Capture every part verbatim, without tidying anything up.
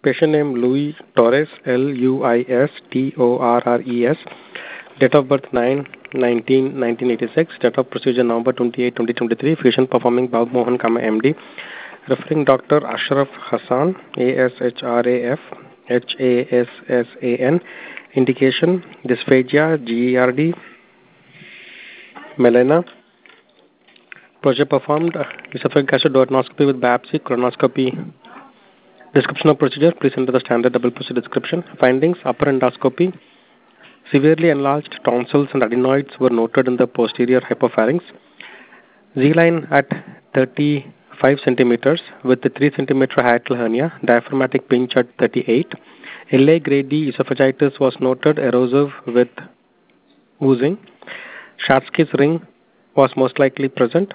Patient name Luis Torres, L U I S T O R R E S. Date of birth nine nineteen nineteen eighty-six. Date of procedure November twenty-eighth twenty twenty-three. Fusion performing Babu Mohan, M D. Referring Doctor Ashraf Hassan, A S H R A F H A S S A N. Indication dysphagia, G E R D, melena. Procedure performed esophageal gastroduodenoscopy with biopsy, colonoscopy. Description of procedure, please enter the standard double procedure description. Findings, upper endoscopy. Severely enlarged tonsils and adenoids were noted in the posterior hypopharynx. Z-line at thirty-five centimeters with a three centimeter hiatal hernia, diaphragmatic pinch at thirty-eight. L A grade D esophagitis was noted, erosive with oozing. Schatzki's ring was most likely present,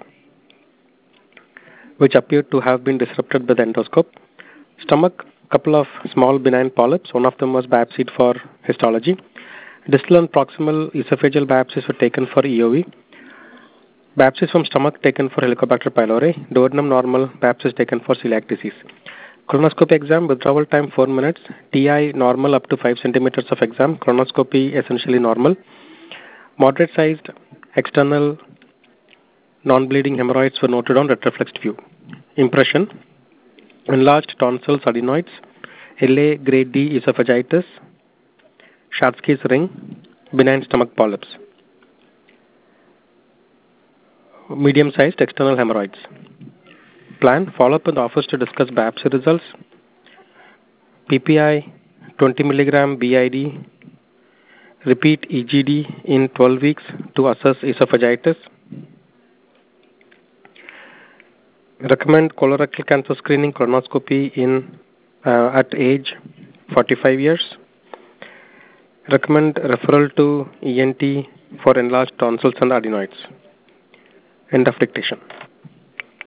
which appeared to have been disrupted by the endoscope. Stomach, couple of small benign polyps. One of them was biopsied for histology. Distal and proximal esophageal biopsies were taken for E O V. Biopsies from stomach taken for Helicobacter pylori. Duodenum normal. Biopsies taken for celiac disease. Colonoscopy exam, withdrawal time four minutes. T I normal up to five centimeters of exam. Colonoscopy essentially normal. Moderate sized external non-bleeding hemorrhoids were noted on retroflexed view. Impression, enlarged tonsils, adenoids, L A grade D esophagitis, Schatzki's ring, benign stomach polyps. Medium-sized external hemorrhoids. Plan, follow up in the office to discuss biopsy results. P P I twenty milligram B I D. Repeat E G D in twelve weeks to assess esophagitis. Recommend colorectal cancer screening, colonoscopy in uh, at age forty-five years. Recommend referral to E N T for enlarged tonsils and adenoids. End of dictation.